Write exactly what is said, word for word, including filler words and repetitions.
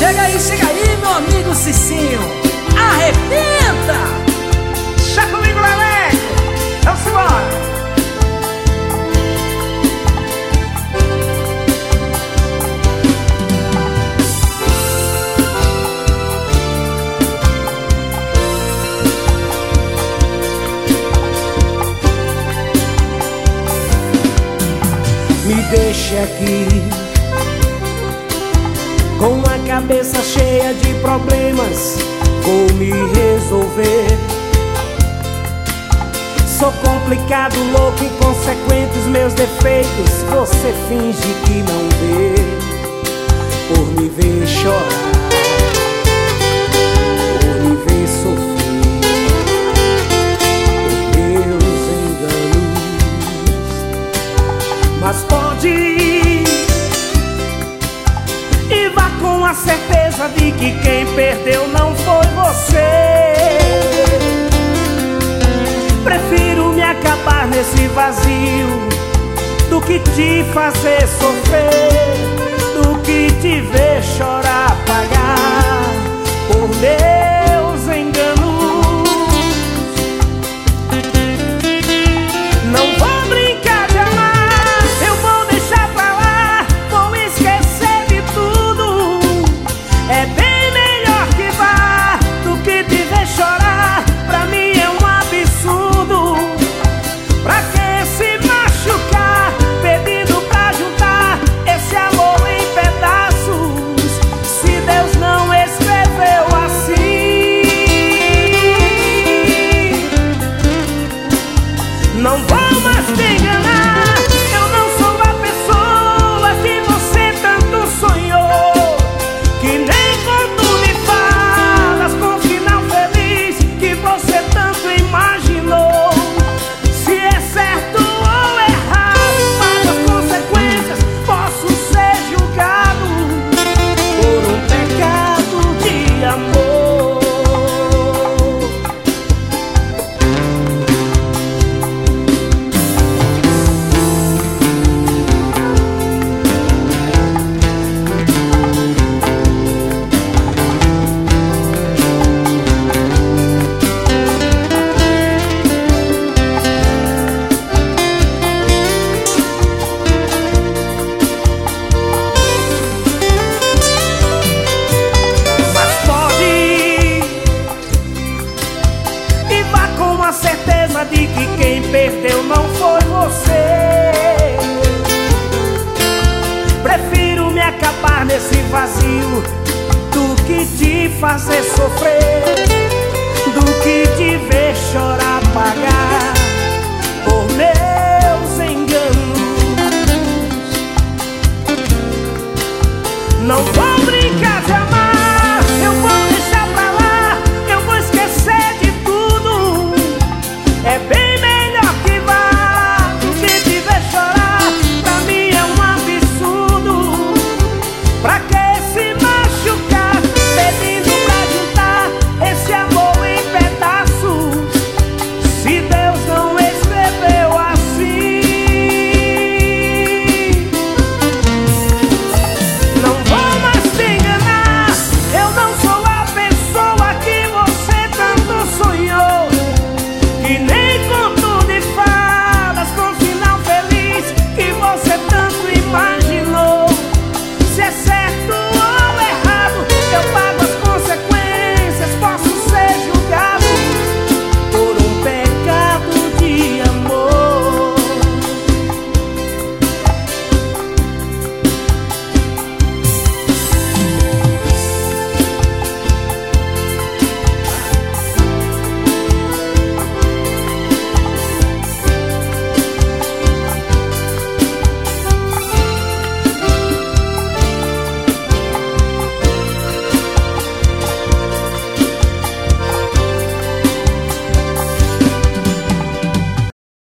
Chega aí, chega aí, meu amigo Cicinho. Arrebenta! Chá comigo, Leleco. Vamos embora. Me deixe aqui com a cabeça cheia de problemas, vou me resolver. Sou complicado, louco, inconsequente, os meus defeitos você finge que não vê. Por me ver chorar, por me ver sofrer, por meus enganos. Mas pode ir e vá com a certeza de que quem perdeu não foi você. Prefiro me acabar nesse vazio do que te fazer sofrer, do que te ver chorar, pagar por meus enganos. Não vou brincar de amar, eu vou deixar pra lá, vou esquecer de tudo. É bem melhor que vá do que te ver chorar, pra mim é um absurdo. Pra que se machucar, pedindo pra juntar esse amor em pedaços, se Deus não escreveu assim? Não vou mais te enganar, eu não sou a pessoa que você tanto sonhou, que nem quando me falas com final feliz que você tanto imaginou. Se é certo ou errado, mas as consequências posso ser julgado por um pecado de amor. Mas pode ir e vá com a certeza de que quem perdeu não foi você. Prefiro me acabar nesse vazio do que te fazer sofrer, do que te ver chorar, pagar por meus enganos. Não vou brincar de amar, eu vou deixar pra lá, eu vou esquecer de tudo. É bem melhor que vá do que te ver chorar, pra mim é um absurdo. Pra